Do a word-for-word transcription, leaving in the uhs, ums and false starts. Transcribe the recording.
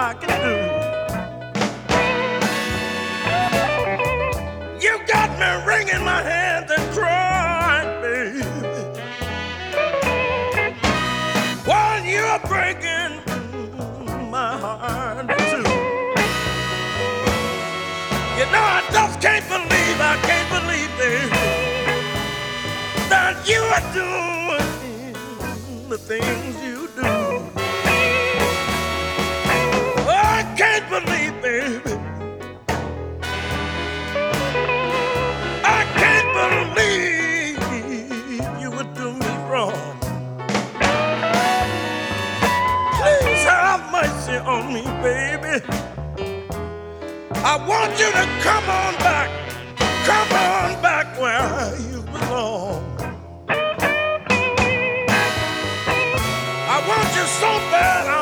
I can do. You got me wringing my hands and crying, baby, while you're breaking my heart too. You know I just can't believe, I can't believe, baby, that you are doing the things you do. I can't believe, baby, I can't believe you would do me wrong. Please have mercy on me, baby. I want you to come on back, come on back where you belong. I want you so bad.